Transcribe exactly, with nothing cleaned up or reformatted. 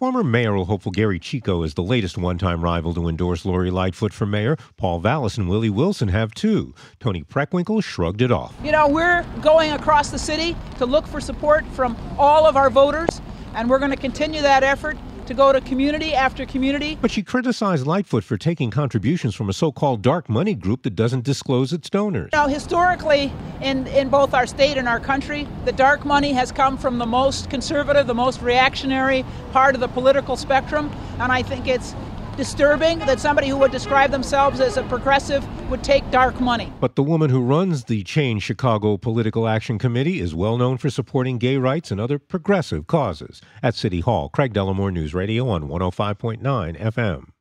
Former mayoral hopeful Gary Chico is the latest one-time rival to endorse Lori Lightfoot for mayor. Paul Vallis and Willie Wilson have too. Tony Preckwinkle shrugged it off. You know, we're going across the city to look for support from all of our voters, and we're going to continue that effort to go to community after community. But she criticized Lightfoot for taking contributions from a so-called dark money group that doesn't disclose its donors. Now, historically, in, in both our state and our country, the dark money has come from the most conservative, the most reactionary part of the political spectrum, and I think it's disturbing that somebody who would describe themselves as a progressive would take dark money. But the woman who runs the Change Chicago Political Action Committee is well known for supporting gay rights and other progressive causes. At City Hall, Craig Dellamore News Radio on one oh five point nine F M.